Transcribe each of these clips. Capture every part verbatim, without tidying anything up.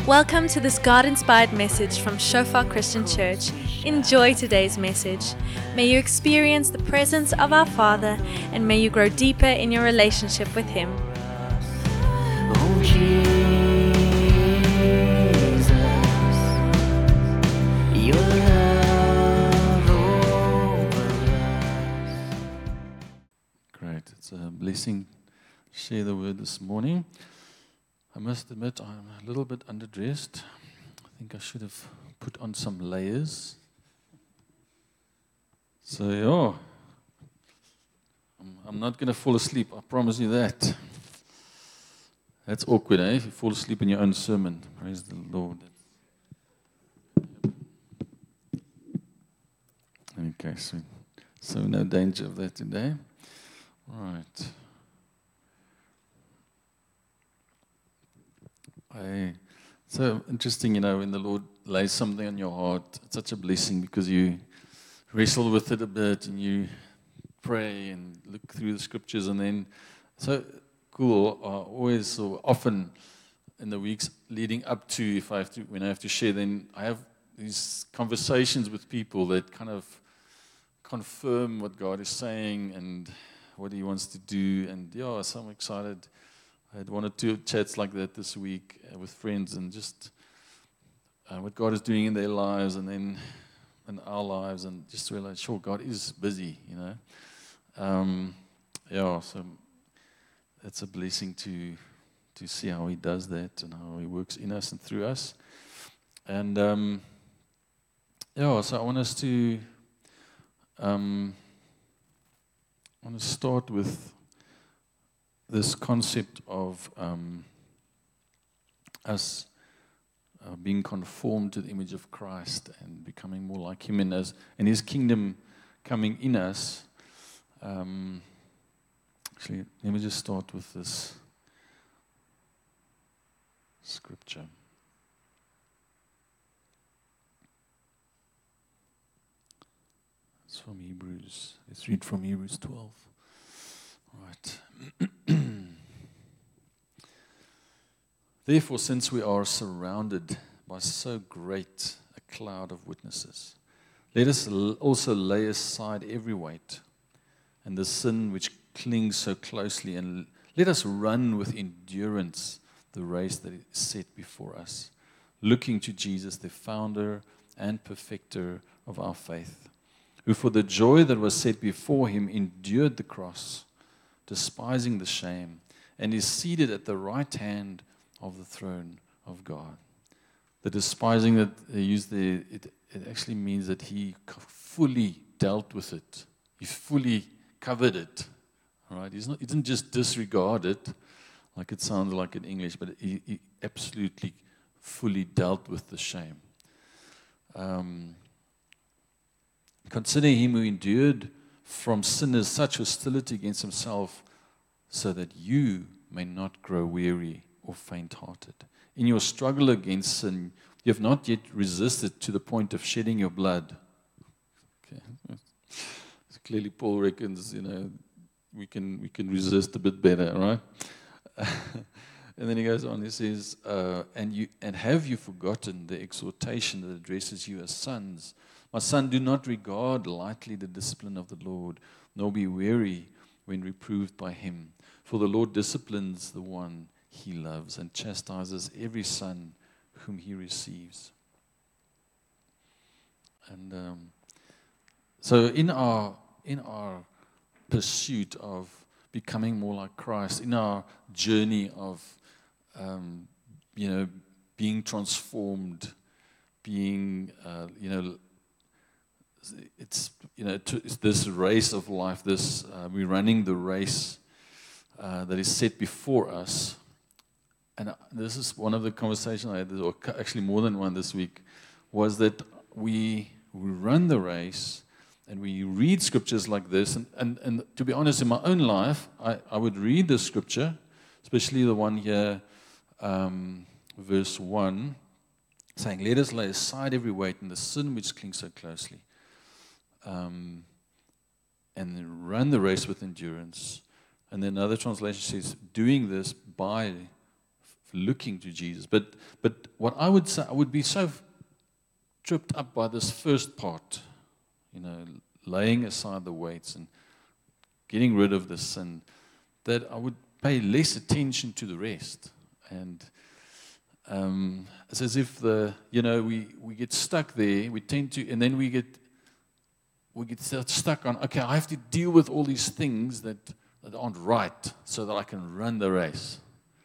Welcome to this God-inspired message from Shofar Christian Church. Enjoy today's message. May you experience the presence of our Father, and may you grow deeper in your relationship with Him. Oh, Jesus, your love over us. Great. It's a blessing to share the word this morning. I must admit I'm a little bit underdressed. I think I should have put on some layers. So, yeah, I'm, I'm not going to fall asleep. I promise you that. That's awkward, eh? If you fall asleep in your own sermon. Praise the Lord. Okay, so, so no danger of that today. Right. I, so interesting, you know, when the Lord lays something on your heart, it's such a blessing because you wrestle with it a bit and you pray and look through the scriptures, and then so cool. Uh, always, so often in the weeks leading up to, if I have to, when I have to share, then I have these conversations with people that kind of confirm what God is saying and what He wants to do, and yeah, so I'm excited. I had one or two chats like that this week uh, with friends, and just uh, what God is doing in their lives and then in our lives, and just realize, sure, God is busy, you know. Um, yeah, so it's a blessing to to see how He does that and how He works in us and through us. And um, yeah, so I want us to um, I want to start with this concept of um, us uh, being conformed to the image of Christ and becoming more like Him, and as and His kingdom coming in us. Um, actually, let me just start with this scripture. It's from Hebrews. Let's read from Hebrews twelve. Right. Therefore, since we are surrounded by so great a cloud of witnesses, let us also lay aside every weight and the sin which clings so closely, and let us run with endurance the race that is set before us, looking to Jesus, the founder and perfecter of our faith, who for the joy that was set before Him endured the cross, despising the shame, and is seated at the right hand of the throne of God. The despising that they use there, it, it actually means that He fully dealt with it. He fully covered it. All right? He's not, he didn't just disregard it, like it sounds like in English, but He, he absolutely fully dealt with the shame. Um, Consider Him who endured from sinners such hostility against Himself, so that you may not grow weary or faint-hearted. In your struggle against sin, you have not yet resisted to the point of shedding your blood. Okay. So clearly, Paul reckons, you know, we can we can resist a bit better, right? And then he goes on. He says, uh, "And you and have you forgotten the exhortation that addresses you as sons? My son, do not regard lightly the discipline of the Lord, nor be weary when reproved by Him. For the Lord disciplines the one He loves and chastises every son whom He receives." And um, so, in our in our pursuit of becoming more like Christ, in our journey of um, you know being transformed, being uh, you know. It's you know it's this race of life. This uh, we're running the race uh, that is set before us, and this is one of the conversations I had, or actually more than one this week, was that we we run the race and we read scriptures like this, and and, and to be honest, in my own life, I, I would read the scripture, especially the one here, um, verse one, saying, "Let us lay aside every weight and the sin which clings so closely." Um, and run the race with endurance. And then another translation says, doing this by looking to Jesus. But but what I would say, I would be so tripped up by this first part, you know, laying aside the weights and getting rid of the sin, that I would pay less attention to the rest. And um, it's as if the, you know, we, we get stuck there, we tend to, and then we get, we get stuck on, okay, I have to deal with all these things that, that aren't right so that I can run the race.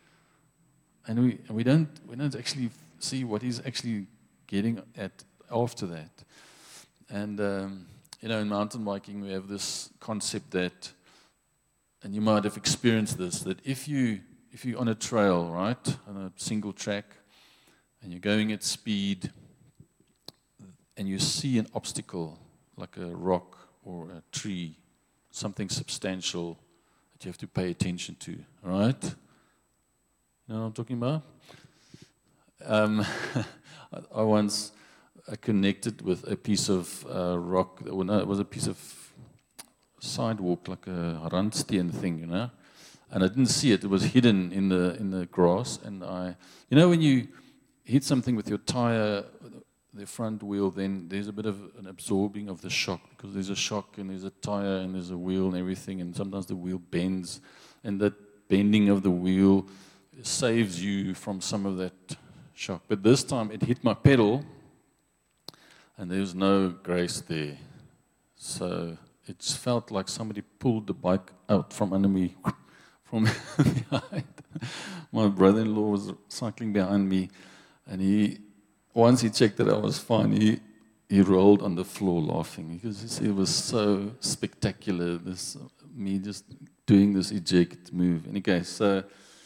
And we, and we don't, we don't actually see what he's actually getting at after that. And, um, you know, in mountain biking, we have this concept that, and you might have experienced this, that if you if you're on a trail, right, on a single track, and you're going at speed, and you see an obstacle like a rock or a tree, something substantial that you have to pay attention to, right? You know what I'm talking about? Um, I, I once I connected with a piece of uh, rock. Well, no, it was a piece of sidewalk, like a randsteen thing, you know. And I didn't see it; it was hidden in the in the grass. And I, you know, when you hit something with your tire, the front wheel, then there's a bit of an absorbing of the shock, because there's a shock and there's a tire and there's a wheel and everything, and sometimes the wheel bends, and that bending of the wheel saves you from some of that shock. But this time it hit my pedal, and there was no grace there. So it felt like somebody pulled the bike out from under me, from behind. My brother-in-law was cycling behind me, and he, once he checked that I was fine, he, he rolled on the floor laughing, because it was so spectacular, this me just doing this eject move. Anyway, so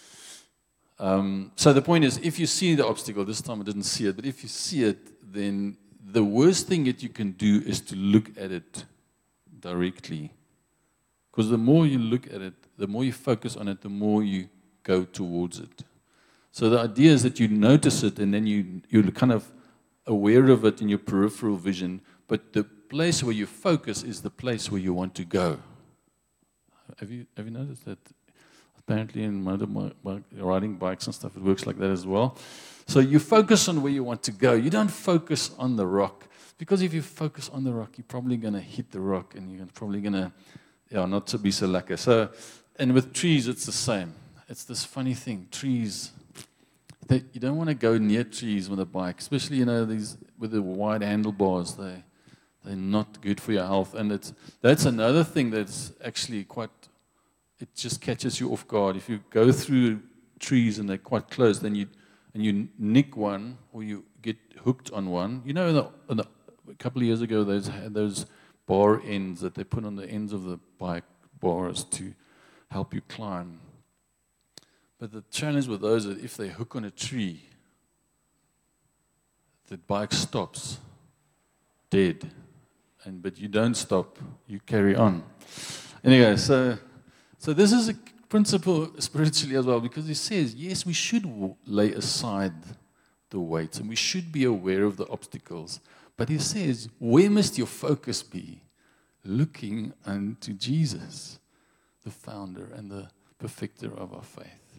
um, so the point is, if you see the obstacle, this time I didn't see it, but if you see it, then the worst thing that you can do is to look at it directly. Because the more you look at it, the more you focus on it, the more you go towards it. So the idea is that you notice it, and then you, you're kind of aware of it in your peripheral vision, but the place where you focus is the place where you want to go. Have you, have you noticed that? Apparently in motor bike, riding bikes and stuff, it works like that as well. So you focus on where you want to go. You don't focus on the rock. Because if you focus on the rock, you're probably going to hit the rock, and you're probably going to, yeah, not to be so lucky. So, and with trees, it's the same. It's this funny thing. Trees, they, you don't want to go near trees with a bike, especially, you know, these with the wide handlebars. They, they're not good for your health. And it's that's another thing that's actually quite, it just catches you off guard. If you go through trees and they're quite close, then you, and you nick one, or you get hooked on one. You know, in the, in the, a couple of years ago, those had those bar ends that they put on the ends of the bike bars to help you climb. But the challenge with those is that if they hook on a tree, the bike stops dead. And but you don't stop, you carry on. Anyway, so so this is a principle spiritually as well, because he says, yes, we should w- lay aside the weights, and we should be aware of the obstacles. But he says, where must your focus be? Looking unto Jesus, the founder and the perfecter of our faith.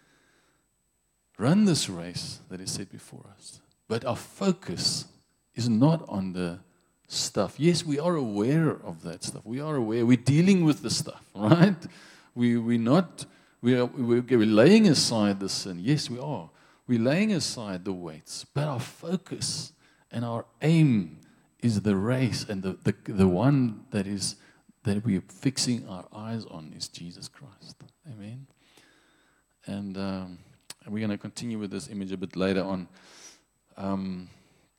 Run this race that is set before us. But our focus is not on the stuff. Yes, we are aware of that stuff. We are aware. We're dealing with the stuff, right? We, we're not, we are, we're, we're laying aside the sin. Yes, we are. We're laying aside the weights. But our focus and our aim is the race, and the, the, the one that is that we are fixing our eyes on is Jesus Christ. Amen. And, um, and we're going to continue with this image a bit later on. Um,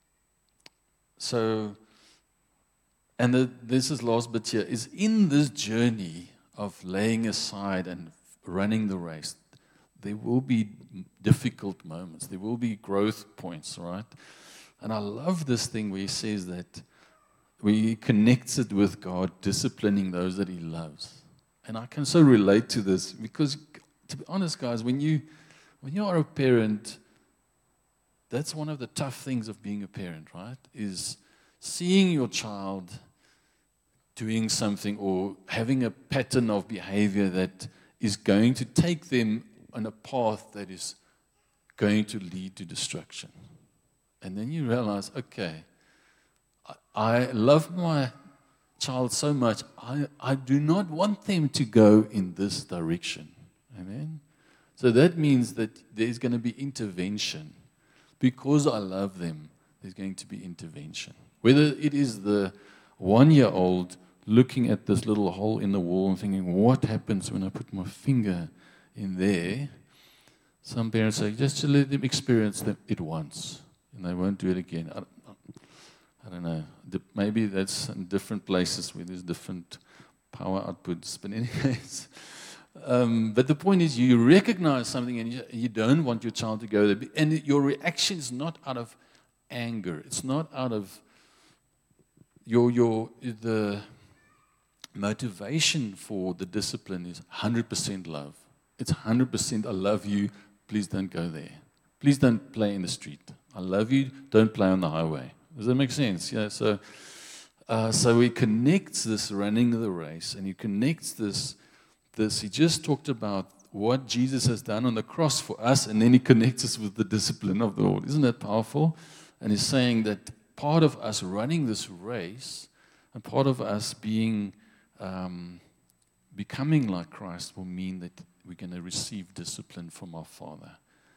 so, and the, this is last bit here, is in this journey of laying aside and running the race, there will be difficult moments. There will be growth points, right? And I love this thing where he says that we connects it with God disciplining those that he loves. And I can so relate to this because, to be honest, guys, when you when you are a parent, that's one of the tough things of being a parent, right? Is seeing your child doing something or having a pattern of behavior that is going to take them on a path that is going to lead to destruction. And then you realize, okay, I, I love my child so much, I, I do not want them to go in this direction. Amen? So that means that there's going to be intervention. Because I love them, there's going to be intervention. Whether it is the one-year-old looking at this little hole in the wall and thinking, what happens when I put my finger in there? Some parents say, just to let them experience it once, and they won't do it again. I don't, I don't know. Maybe that's in different places where there's different power outputs. But anyways, um, but the point is you recognize something and you, you don't want your child to go there. And your reaction is not out of anger. It's not out of your, your, the motivation for the discipline is one hundred percent love. It's one hundred percent I love you. Please don't go there. Please don't play in the street. I love you. Don't play on the highway. Does that make sense? Yeah. So, uh, so he connects this running the race, and he connects this. This he just talked about what Jesus has done on the cross for us, and then he connects us with the discipline of the Lord. Isn't that powerful? And he's saying that part of us running this race, and part of us being um, becoming like Christ, will mean that we're going to receive discipline from our Father.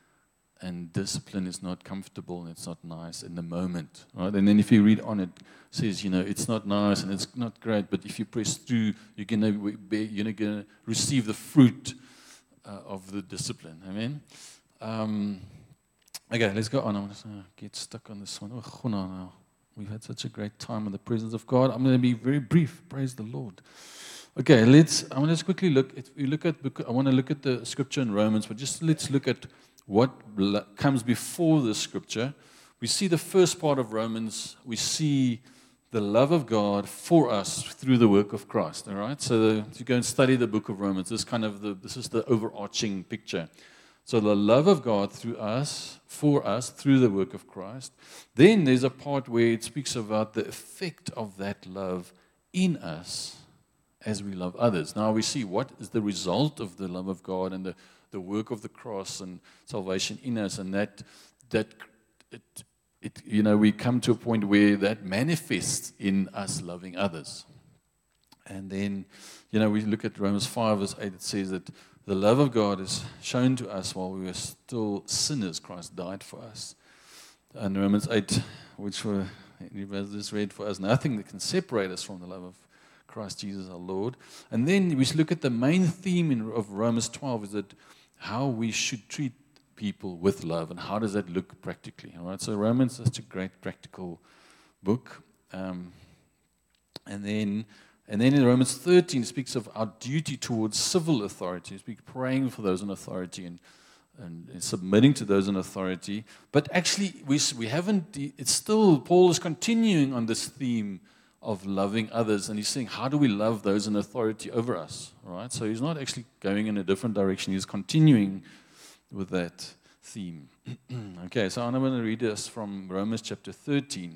And discipline is not comfortable and it's not nice in the moment, right? And then if you read on, it says, you know, it's not nice and it's not great, but if you press through, you're going to be, you're going to receive the fruit uh, of the discipline. Amen. Um, okay, let's go on. I'm just going to get stuck on this one. Oh, no, no. We've had such a great time in the presence of God. I'm going to be very brief. Praise the Lord. Okay, let's. I want to just quickly look. If you look at, I want to look at the scripture in Romans, but just let's look at what comes before the scripture. We see the first part of Romans. We see the love of God for us through the work of Christ. All right. So the, if you go and study the book of Romans, this kind of the this is the overarching picture. So the love of God through us, for us, through the work of Christ. Then there's a part where it speaks about the effect of that love in us as we love others. Now we see what is the result of the love of God and the, the work of the cross and salvation in us, and that that it, it you know we come to a point where that manifests in us loving others. And then you know we look at Romans five verse eight. It says that the love of God is shown to us while we were still sinners. Christ died for us. And Romans eight, which were just read for us, nothing that can separate us from the love of Christ Jesus our Lord. And then we look at the main theme in, of Romans twelve is that how we should treat people with love, and how does that look practically. All right, so Romans is such a great practical book. Um, and then and then in Romans thirteen it speaks of our duty towards civil authority. It speaks praying for those in authority and, and, and submitting to those in authority. But actually we we haven't. It's still Paul is continuing on this theme of loving others, and he's saying, how do we love those in authority over us? All right, so he's not actually going in a different direction. He's continuing with that theme. Okay, so I'm going to read us from Romans chapter thirteen.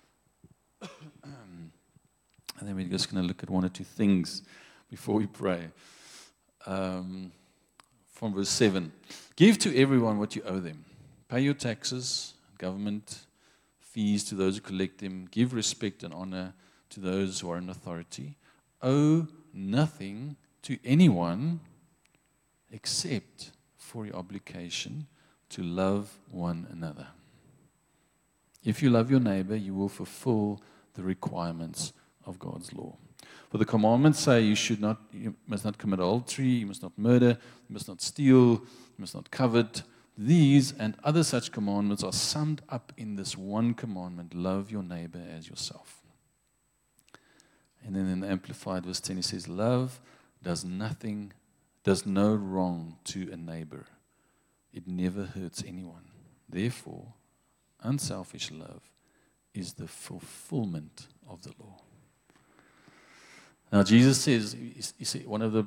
And then we're just going to look at one or two things before we pray. Um, from verse seven. Give to everyone what you owe them. Pay your taxes, government fees to those who collect them. Give respect and honor to those who are in authority. Owe nothing to anyone except for your obligation to love one another. If you love your neighbor, you will fulfill the requirements of God's law. For the commandments say you should not, you must not commit adultery, you must not murder, you must not steal, you must not covet. These and other such commandments are summed up in this one commandment: love your neighbor as yourself. And then in the Amplified verse ten, he says, love does nothing, does no wrong to a neighbor. It never hurts anyone. Therefore, unselfish love is the fulfillment of the law. Now, Jesus says, you see, one of the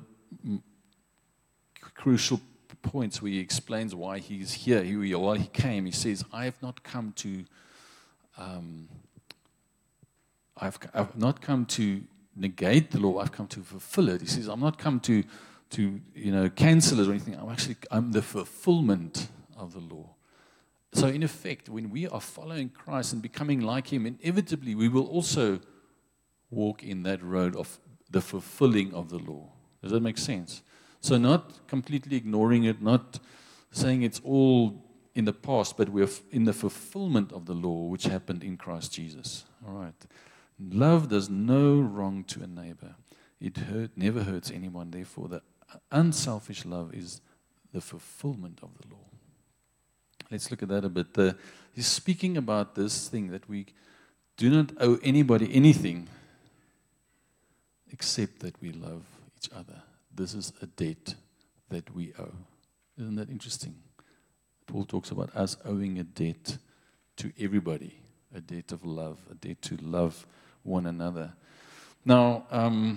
crucial points where he explains why he's here, he, why he came, he says, I have not come to, um, I've, I've not come to negate the law, I've come to fulfill it. He says, I'm not come to, to you know, cancel it or anything. I'm actually, I'm the fulfillment of the law. so in effect, when we are following Christ and becoming like Him, inevitably we will also walk in that road of the fulfilling of the law. Does that make sense? So not completely ignoring it, not saying it's all in the past, but we're in the fulfillment of the law which happened in Christ Jesus. All right. Love does no wrong to a neighbor. It hurt, never hurts anyone. Therefore, the unselfish love is the fulfillment of the law. Let's look at that a bit. Uh, he's speaking about this thing that we do not owe anybody anything except that we love each other. This is a debt that we owe. Isn't that interesting? Paul talks about us owing a debt to everybody, a debt of love, a debt to love one another. Now, um,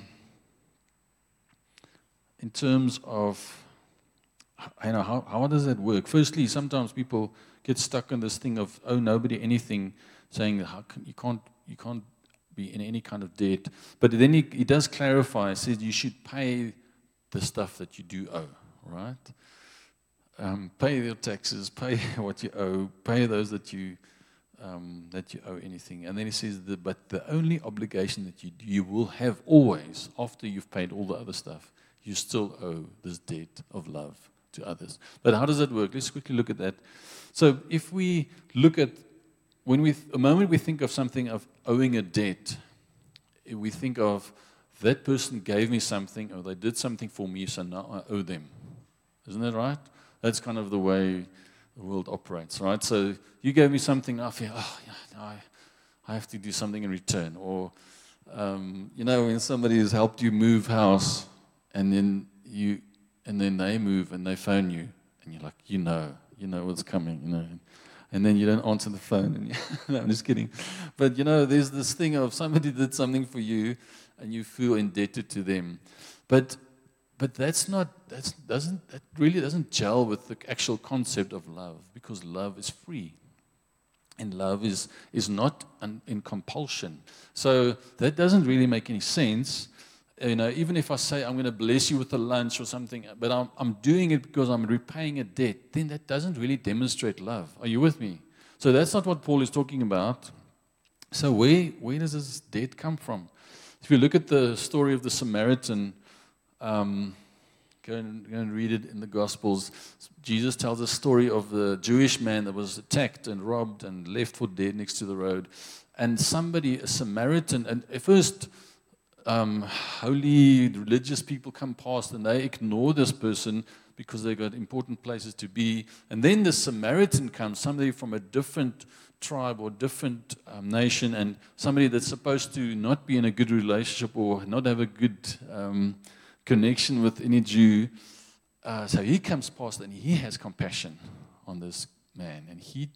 in terms of, I know, how, how does that work? Firstly, sometimes people get stuck on this thing of, oh, nobody anything, saying how can, you can't you can't be in any kind of debt. But then he, he does clarify, says you should pay the stuff that you do owe, right? Um, pay your taxes, pay what you owe, pay those that you um, that you owe anything. And then he says, that, but the only obligation that you you will have always, after you've paid all the other stuff, you still owe this debt of love to others. But how does that work? Let's quickly look at that. So if we look at, when we, a moment we think of something of owing a debt, we think of that person gave me something or they did something for me, so now I owe them. Isn't that right? That's kind of the way the world operates, right? So you gave me something, I feel, oh, yeah, no, I, I have to do something in return. Or, um, you know, when somebody has helped you move house, and then you, and then they move and they phone you, and you're like, you know, you know what's coming, you know. And then you don't answer the phone. And you, no, I'm just kidding. But, you know, there's this thing of somebody did something for you, and you feel indebted to them. But But that's not, that's doesn't, that really doesn't gel with the actual concept of love, because love is free. And love is, is not an, in compulsion. So that doesn't really make any sense. You know, even if I say I'm going to bless you with a lunch or something, but I'm, I'm doing it because I'm repaying a debt, then that doesn't really demonstrate love. Are you with me? So that's not what Paul is talking about. So where, where does this debt come from? If you look at the story of the Samaritan, Um, go, and, go and read it in the Gospels. Jesus tells a story of the Jewish man that was attacked and robbed and left for dead next to the road. And somebody, a Samaritan, and at first um, holy, religious people come past and they ignore this person because they've got important places to be. And then the Samaritan comes, somebody from a different tribe or different um, nation, and somebody that's supposed to not be in a good relationship or not have a good Um, connection with any Jew. Uh, so he comes past and he has compassion on this man. And he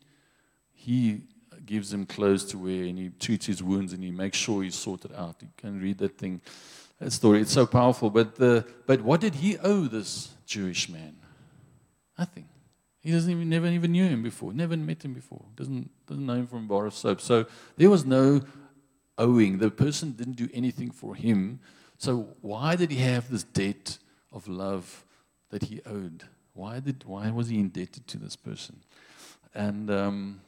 he gives him clothes to wear and he treats his wounds and he makes sure he's sorted out. You can read that thing, that story. It's so powerful. But the, but what did he owe this Jewish man? Nothing. He doesn't even never even knew him before, never met him before, doesn't doesn't know him from a bar of soap. So there was no owing. The person didn't do anything for him. So why did he have this debt of love that he owed? Why did why was he indebted to this person? And um,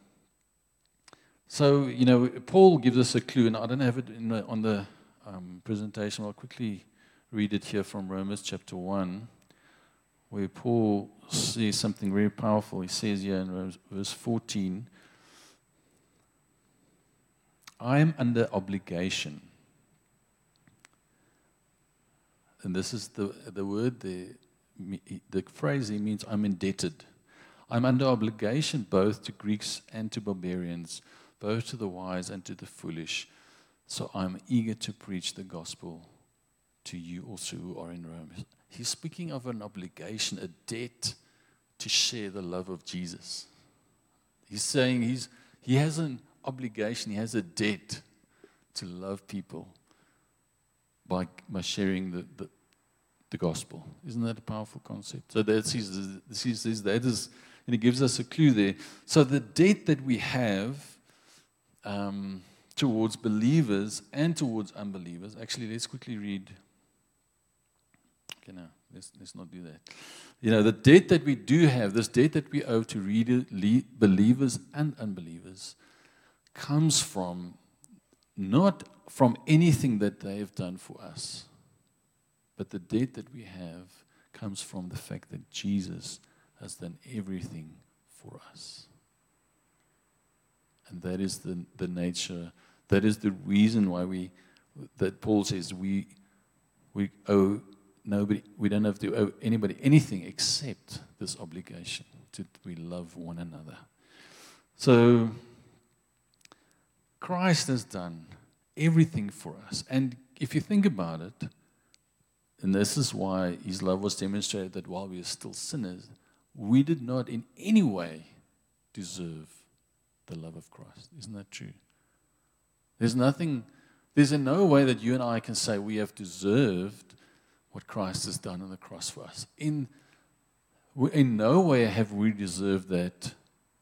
so you know, Paul gives us a clue, and I don't have it in the, on the um, presentation. I'll quickly read it here from Romans chapter one, where Paul says something very powerful. He says here in verse fourteen, "I am under obligation." And this is the the word, the, the phrase he means, I'm indebted. I'm under obligation both to Greeks and to barbarians, both to the wise and to the foolish. So I'm eager to preach the gospel to you also who are in Rome. He's speaking of an obligation, a debt to share the love of Jesus. He's saying he's he has an obligation, he has a debt to love people by by sharing the, the, the gospel. Isn't that a powerful concept? So that's his, this is, that is, and he gives us a clue there. So the debt that we have um, towards believers and towards unbelievers, actually let's quickly read Okay, no, let's, let's not do that. You know, the debt that we do have, this debt that we owe to reader, le- believers and unbelievers, comes from not from anything that they have done for us, but the debt that we have comes from the fact that Jesus has done everything for us. And that is the, the nature, that is the reason why we, that Paul says we, we owe nobody, we don't have to owe anybody anything except this obligation to we love one another. So Christ has done everything for us. And if you think about it, and this is why his love was demonstrated, that while we are still sinners, we did not in any way deserve the love of Christ. Isn't that true? There's nothing, there's in no way that you and I can say we have deserved what Christ has done on the cross for us. In, in no way have we deserved that.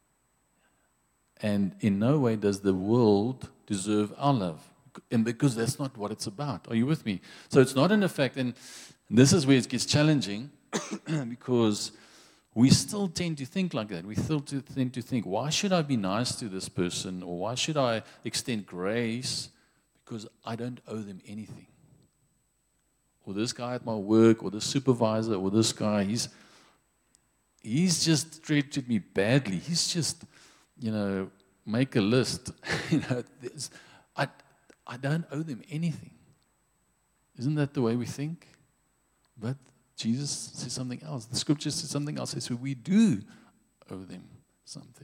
And in no way does the world deserve our love. And because that's not what it's about. Are you with me? So it's not in effect, and this is where it gets challenging, because we still tend to think like that. We still tend to think, why should I be nice to this person? Or why should I extend grace? Because I don't owe them anything. Or this guy at my work, or this supervisor, or this guy, he's he's just treated me badly. He's just, you know, make a list. you know, I, I don't owe them anything. Isn't that the way we think? But Jesus says something else. The scripture says something else. It says we do owe them something.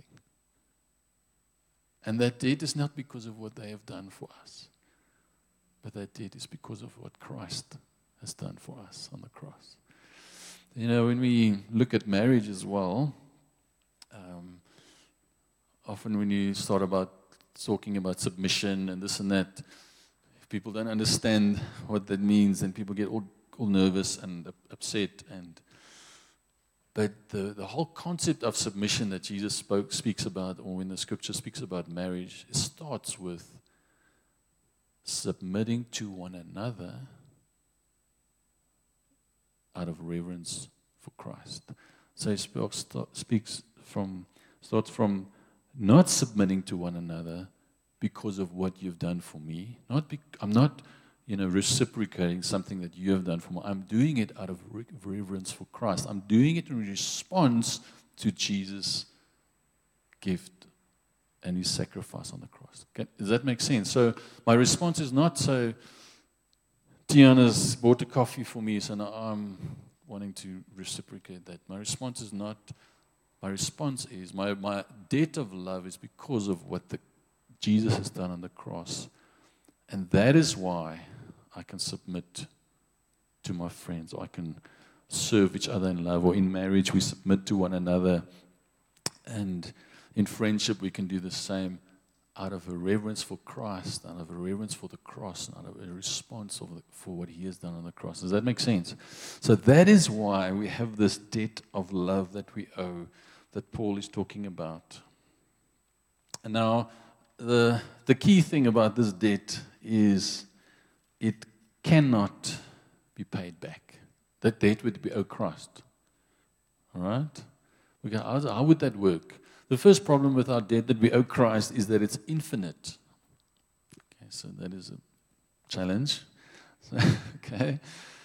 And that debt is not because of what they have done for us, but that debt is because of what Christ has done for us on the cross. You know, when we look at marriage as well, um, often when you start about talking about submission and this and that, if people don't understand what that means, then people get all, all nervous and upset. And but the, the whole concept of submission that Jesus spoke speaks about, or when the scripture speaks about marriage, it starts with submitting to one another out of reverence for Christ. So he speaks from, starts from not submitting to one another because of what you've done for me. Not be, I'm not, you know, reciprocating something that you have done for me. I'm doing it out of reverence for Christ. I'm doing it in response to Jesus' gift and his sacrifice on the cross. Okay? Does that make sense? So my response is not so, Tiana's bought a coffee for me, so now I'm wanting to reciprocate that. My response is not, my response is, my, my debt of love is because of what the, Jesus has done on the cross. And that is why I can submit to my friends, or I can serve each other in love, or in marriage we submit to one another. And in friendship we can do the same, out of a reverence for Christ, out of a reverence for the cross, out of a response of the, for what he has done on the cross. Does that make sense? So that is why we have this debt of love that we owe, that Paul is talking about. And now, the, the key thing about this debt is it cannot be paid back. That debt would be owed Christ. All right? We go, how, how would that work? The first problem with our debt that we owe Christ is that it's infinite. Okay, so that is a challenge. So, okay.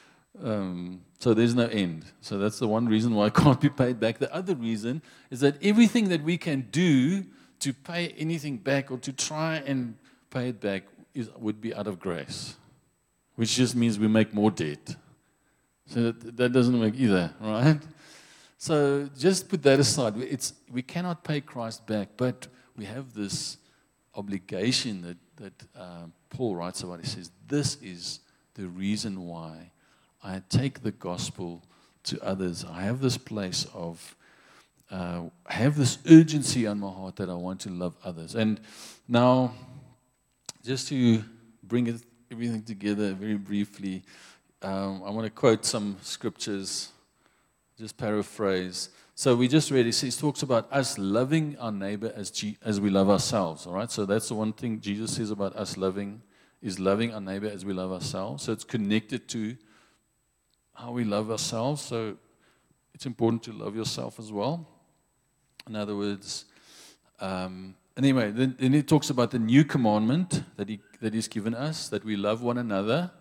Um, so there's no end. So that's the one reason why it can't be paid back. The other reason is that everything that we can do to pay anything back or to try and pay it back is, would be out of grace, which just means we make more debt. So that, that doesn't work either, right? So just put that aside. It's, we cannot pay Christ back, but we have this obligation that, that uh, Paul writes about. He says, this is the reason why I take the gospel to others. I have this place of, uh, I have this urgency on my heart that I want to love others. And now, just to bring it, everything together very briefly, um, I want to quote some scriptures. Just paraphrase. So we just read, he talks about us loving our neighbor as G, as we love ourselves, all right? So that's the one thing Jesus says about us loving, is loving our neighbor as we love ourselves. So it's connected to how we love ourselves. So it's important to love yourself as well. In other words, um, anyway, then, then he talks about the new commandment that he that he's given us, that we love one another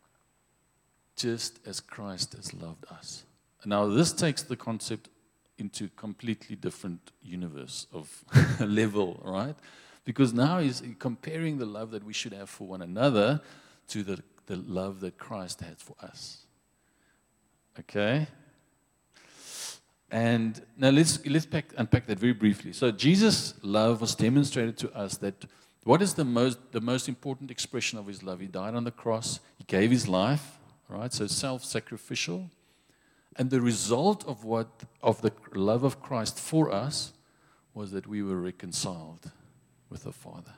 just as Christ has loved us. Now, this takes the concept into a completely different universe of level, right? Because now he's comparing the love that we should have for one another to the, the love that Christ has for us. Okay? And now let's let's pack, unpack that very briefly. So Jesus' love was demonstrated to us that what is the most the most important expression of his love? He died on the cross. He gave his life, right? So self-sacrificial. And the result of what of the love of Christ for us was that we were reconciled with the Father.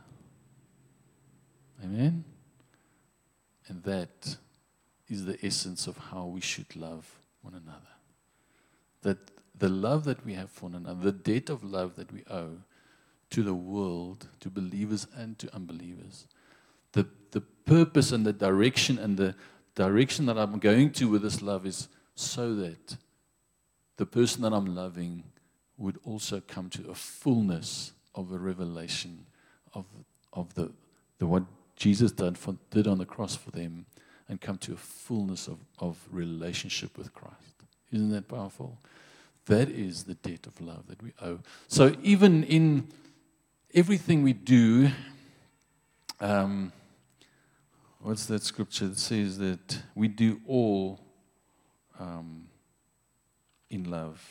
Amen? And that is the essence of how we should love one another. That the love that we have for one another, the debt of love that we owe to the world, to believers and to unbelievers, the, the purpose and the direction and the direction that I'm going to with this love is so that the person that I'm loving would also come to a fullness of a revelation of of the, the what Jesus did, for, did on the cross for them, and come to a fullness of, of relationship with Christ. Isn't that powerful? That is the debt of love that we owe. So even in everything we do, um, what's that scripture that says that we do all um, in love?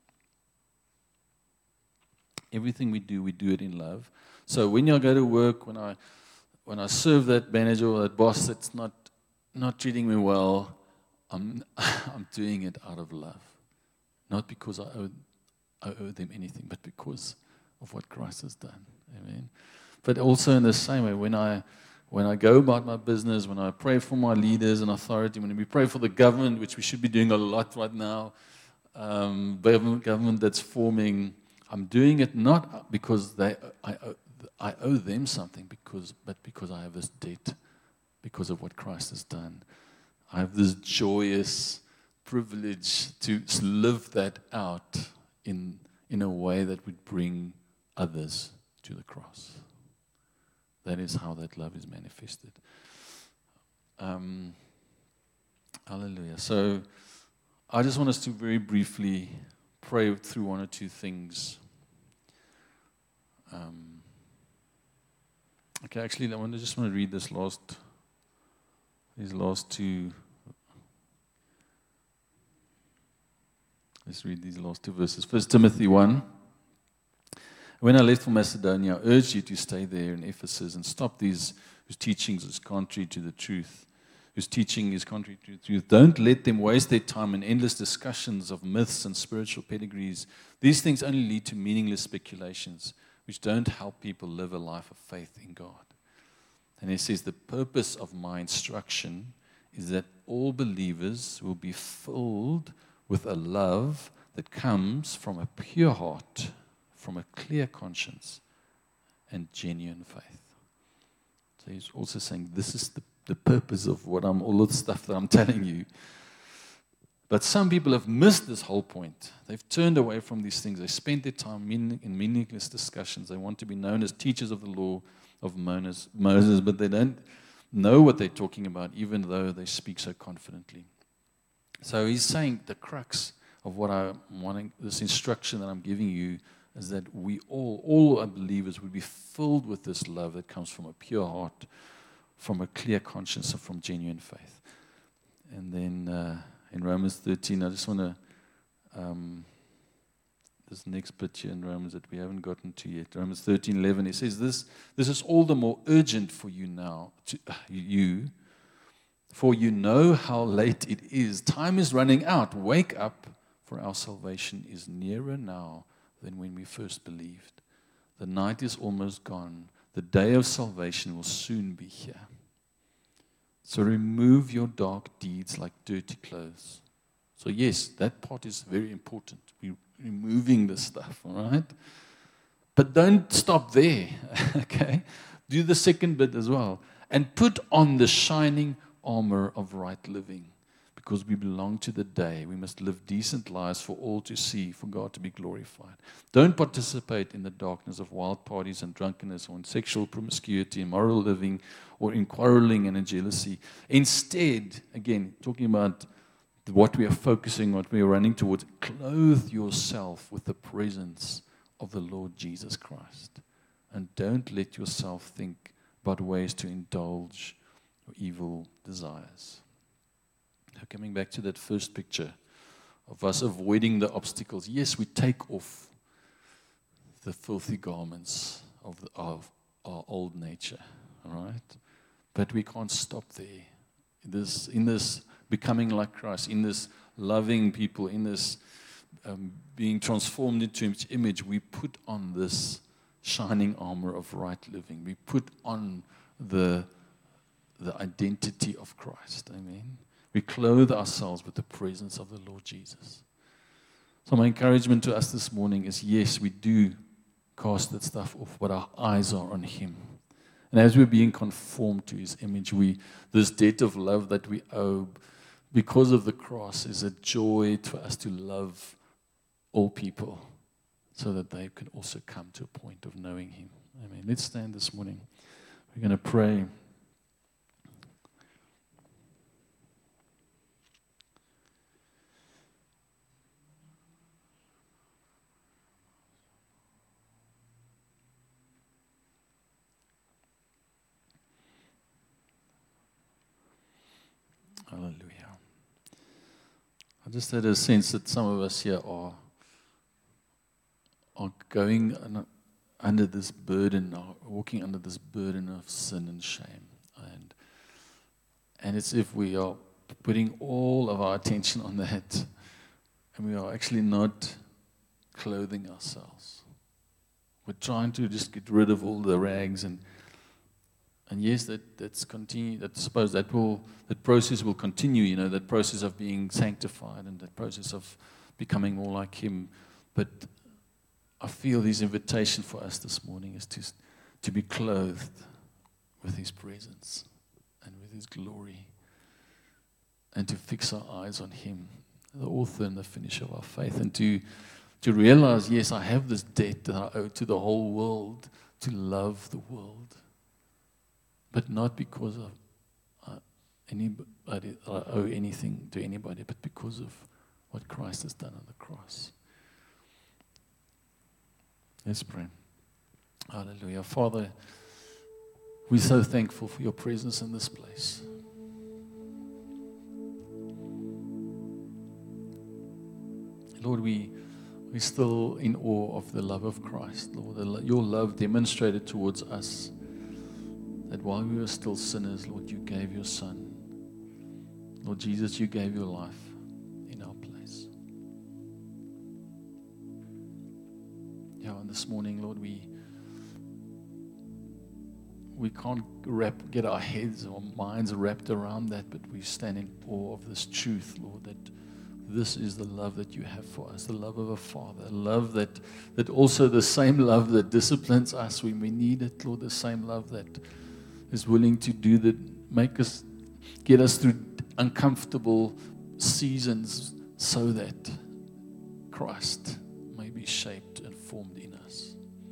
Everything we do, we do it in love. So when I go to work, when I when I serve that manager or that boss that's not not treating me well, I'm I'm doing it out of love, not because I owe I owe them anything, but because of what Christ has done. Amen. But also in the same way, when I when I go about my business, when I pray for my leaders and authority, when we pray for the government, which we should be doing a lot right now, um, government government that's forming. I'm doing it not because they, I, I owe them something, because, but because I have this debt, because of what Christ has done. I have this joyous privilege to live that out in, in a way that would bring others to the cross. That is how that love is manifested. Um, hallelujah. So I just want us to very briefly pray through one or two things. Um, okay, actually, I want to just want to read this last, these last two. Let's read these last two verses. First Timothy one. When I left for Macedonia, I urged you to stay there in Ephesus and stop these whose teachings is contrary to the truth. Whose teaching is contrary to the truth. Don't let them waste their time in endless discussions of myths and spiritual pedigrees. These things only lead to meaningless speculations, which don't help people live a life of faith in God. And he says, the purpose of my instruction is that all believers will be filled with a love that comes from a pure heart, from a clear conscience, and genuine faith. So he's also saying this is the the purpose of what I'm, all the stuff that I'm telling you. But some people have missed this whole point. They've turned away from these things. They spent their time in meaningless discussions. They want to be known as teachers of the law of Moses, but they don't know what they're talking about, even though they speak so confidently. So he's saying the crux of what I'm wanting, this instruction that I'm giving you, is that we all, all our believers, would be filled with this love that comes from a pure heart, from a clear conscience, and from genuine faith. And then uh, in Romans thirteen, I just want to, um, this next bit here in Romans that we haven't gotten to yet, Romans thirteen eleven, it says this, this is all the more urgent for you now, to, uh, you, for you know how late it is. Time is running out. Wake up, for our salvation is nearer now than when we first believed. The night is almost gone. The day of salvation will soon be here. So remove your dark deeds like dirty clothes. So yes, that part is very important. We're removing this stuff, all right? But don't stop there, okay? Do the second bit as well. And put on the shining armor of right living. because we belong to the day. We must live decent lives for all to see, for God to be glorified. Don't participate in the darkness of wild parties and drunkenness, or in sexual promiscuity, immoral living, or in quarreling and in jealousy. Instead, again, talking about what we are focusing, what we are running towards, clothe yourself with the presence of the Lord Jesus Christ. And don't let yourself think about ways to indulge your evil desires. Now, coming back to that first picture of us avoiding the obstacles. Yes, we take off the filthy garments of, the, of our old nature, all right? But we can't stop there. This, in this becoming like Christ, in this loving people, in this um, being transformed into His image, we put on this shining armor of right living. We put on the, the identity of Christ. Amen. We clothe ourselves with the presence of the Lord Jesus. So my encouragement to us this morning is, yes, we do cast that stuff off, but our eyes are on Him. And as we're being conformed to His image, we this debt of love that we owe because of the cross is a joy for us to love all people so that they can also come to a point of knowing Him. Amen. Let's stand this morning. We're going to pray. Hallelujah. I just had a sense that some of us here are, are going un- under this burden, are walking under this burden of sin and shame. And, and it's if we are putting all of our attention on that, and we are actually not clothing ourselves. We're trying to just get rid of all the rags and And yes, that that's continue. That I suppose that will that process will continue. You know, that process of being sanctified and that process of becoming more like Him. But I feel His invitation for us this morning is to to be clothed with His presence and with His glory, and to fix our eyes on Him, the author and the finisher of our faith, and to to realize, yes, I have this debt that I owe to the whole world, to love the world. But not because of uh, anybody, I owe anything to anybody, but because of what Christ has done on the cross. Let's pray. Hallelujah. Father, we're so thankful for your presence in this place. Lord, we, we're still in awe of the love of Christ. Lord, the, your love demonstrated towards us. That while we were still sinners, Lord, you gave your Son. Lord Jesus, you gave your life in our place. Yeah, and this morning, Lord, we we can't wrap, get our heads or minds wrapped around that, but we stand in awe of this truth, Lord, that this is the love that you have for us, the love of a Father, a love that, that also the same love that disciplines us when we need it, Lord, the same love that is willing to do that, make us, get us through uncomfortable seasons so that Christ may be shaped and formed in us.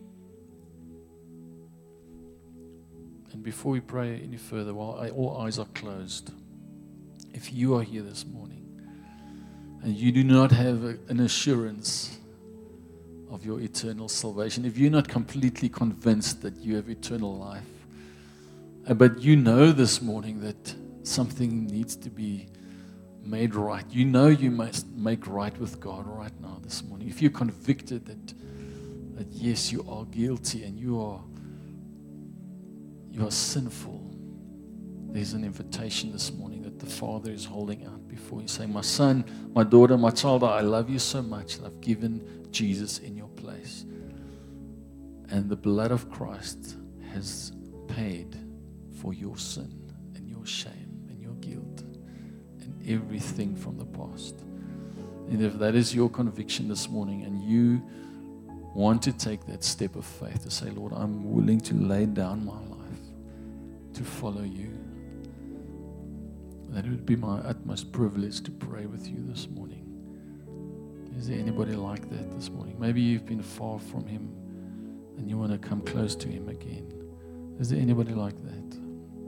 And before we pray any further, while I, all eyes are closed, if you are here this morning and you do not have a, an assurance of your eternal salvation, if you're not completely convinced that you have eternal life, but you know this morning that something needs to be made right. You know you must make right with God right now this morning. If you're convicted that, that yes, you are guilty and you are, you are sinful, there's an invitation this morning that the Father is holding out before you, saying, my son, my daughter, my child, I love you so much that I've given Jesus in your place. And the blood of Christ has paid for your sin and your shame and your guilt and everything from the past. And if that is your conviction this morning and you want to take that step of faith to say, Lord, I'm willing to lay down my life to follow you, that it would be my utmost privilege to pray with you this morning. Is there anybody like that this morning? Maybe you've been far from Him and you want to come close to Him again. Is there anybody like that?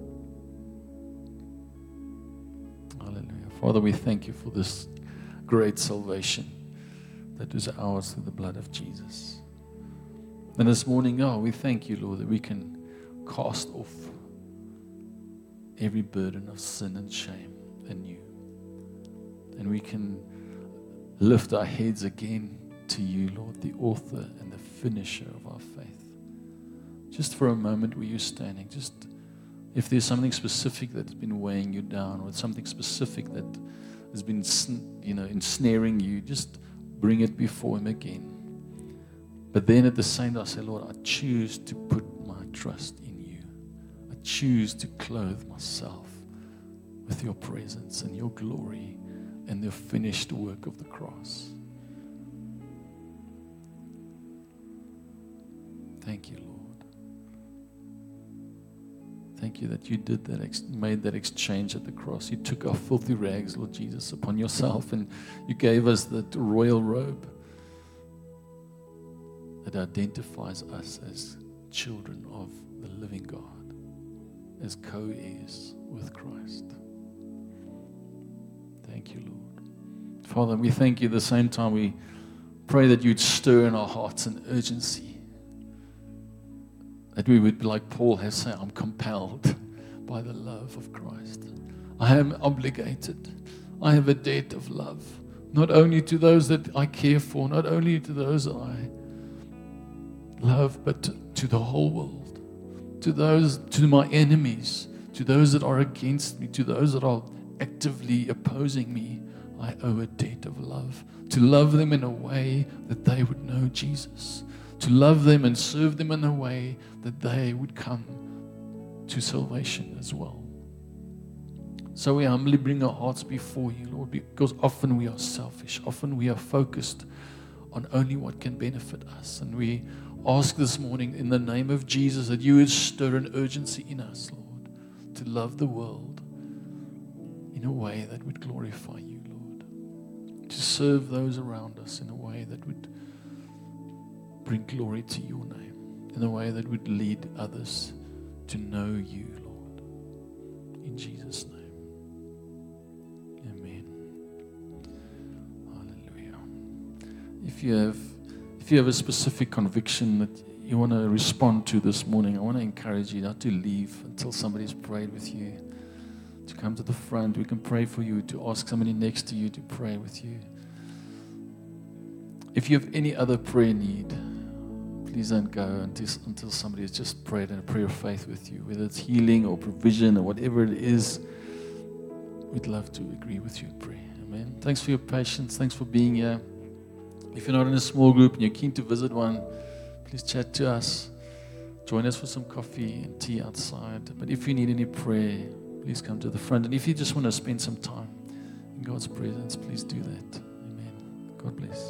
Hallelujah. Father, we thank you for this great salvation that is ours through the blood of Jesus. And this morning, oh, we thank you, Lord, that we can cast off every burden of sin and shame anew. And we can lift our heads again to you, Lord, the author and the finisher of our faith. Just for a moment where you're standing, just if there's something specific that's been weighing you down, or something specific that has been, you know, ensnaring you, just bring it before Him again. But then at the same time, I say, Lord, I choose to put my trust in you. I choose to clothe myself with your presence and your glory and the finished work of the cross. Thank you, Lord. Thank you that you did that, ex- made that exchange at the cross. You took our filthy rags, Lord Jesus, upon yourself, and you gave us that royal robe that identifies us as children of the living God, as co-heirs with Christ. Thank you, Lord. Father, we thank you at the same time. We pray that you'd stir in our hearts an urgency, that we would be like Paul has said, I'm compelled by the love of Christ. I am obligated. I have a debt of love, not only to those that I care for, not only to those that I love, but to, to the whole world, to those, to my enemies, to those that are against me, to those that are actively opposing me. I owe a debt of love, to love them in a way that they would know Jesus, to love them and serve them in a way that they would come to salvation as well. So we humbly bring our hearts before you, Lord, because often we are selfish. Often we are focused on only what can benefit us. And we ask this morning in the name of Jesus that you would stir an urgency in us, Lord, to love the world in a way that would glorify you, Lord, to serve those around us in a way that would bring glory to your name, in a way that would lead others to know you, Lord. In Jesus' name. Amen. Hallelujah. If you have if you have a specific conviction that you want to respond to this morning, I want to encourage you not to leave until somebody's prayed with you, to come to the front. We can pray for you, to ask somebody next to you to pray with you. If you have any other prayer need, please don't go until, until somebody has just prayed in a prayer of faith with you, whether it's healing or provision or whatever it is. We'd love to agree with you in prayer. Amen. Thanks for your patience. Thanks for being here. If you're not in a small group and you're keen to visit one, please chat to us. Join us for some coffee and tea outside. But if you need any prayer, please come to the front. And if you just want to spend some time in God's presence, please do that. Amen. God bless.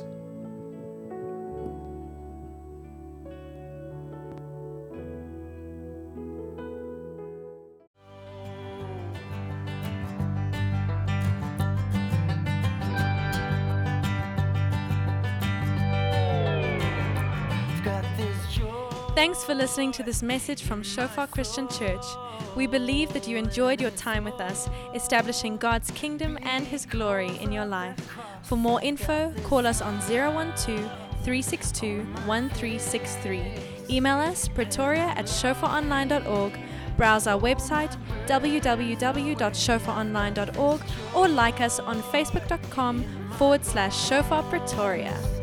Thanks for listening to this message from Shofar Christian Church. We believe that you enjoyed your time with us, establishing God's kingdom and His glory in your life. For more info, call us on zero one two, three six two, one three six three. Email us pretoria at shofar online dot org. Browse our website w w w dot shofar online dot org or like us on facebook dot com forward slash shofar pretoria.